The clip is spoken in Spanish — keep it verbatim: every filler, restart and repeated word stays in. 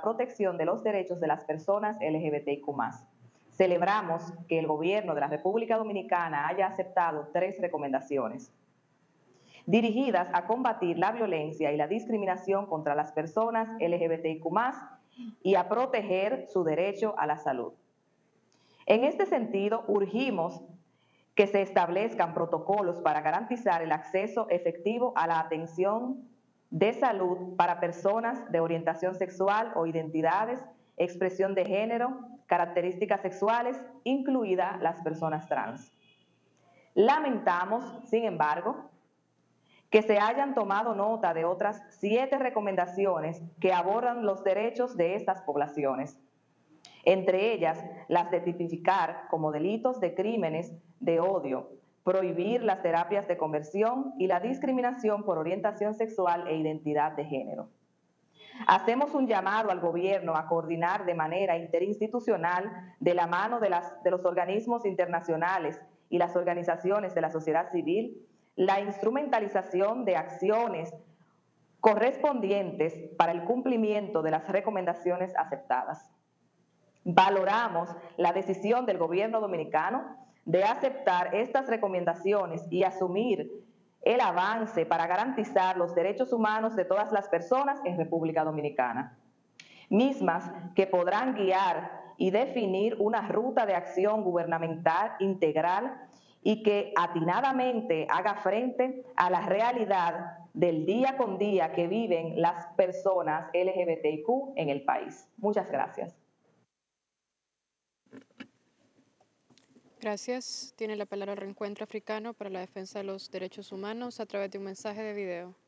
la protección de los derechos de las personas L G B T I Q más. Celebramos que el gobierno de la República Dominicana haya aceptado tres recomendaciones dirigidas a combatir la violencia y la discriminación contra las personas L G B T I Q más, y a proteger su derecho a la salud. En este sentido, urgimos que se establezcan protocolos para garantizar el acceso efectivo a la atención de salud para personas de orientación sexual o identidades, expresión de género, características sexuales, incluidas las personas trans. Lamentamos, sin embargo, que se hayan tomado nota de otras siete recomendaciones que abordan los derechos de estas poblaciones, entre ellas las de tipificar como delitos de crímenes de odio, prohibir las terapias de conversión y la discriminación por orientación sexual e identidad de género. Hacemos un llamado al gobierno a coordinar de manera interinstitucional, de la mano de, las, de los organismos internacionales y las organizaciones de la sociedad civil, la instrumentalización de acciones correspondientes para el cumplimiento de las recomendaciones aceptadas. Valoramos la decisión del gobierno dominicano de aceptar estas recomendaciones y asumir el avance para garantizar los derechos humanos de todas las personas en República Dominicana, mismas que podrán guiar y definir una ruta de acción gubernamental integral y que atinadamente haga frente a la realidad del día con día que viven las personas L G B T I Q en el país. Muchas gracias. Gracias. Tiene la palabra el Reencuentro Africano para la Defensa de los Derechos Humanos a través de un mensaje de video.